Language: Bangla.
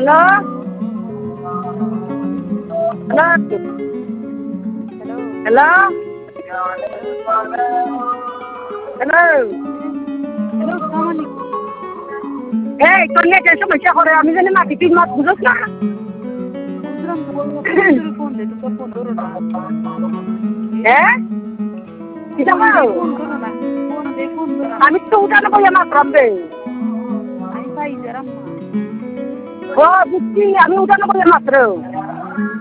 হ্যালো হ্যালো হ্যালো হ্যালো এই তোর নেটের সমস্যা করে আমি জানি মাটি তুই মাছ বুঝোস না হ্যাঁ কি জানো আমি তো উঠানো বলে মাত্র রে ও বুঝছি আমি উঠানো বলে মাত্র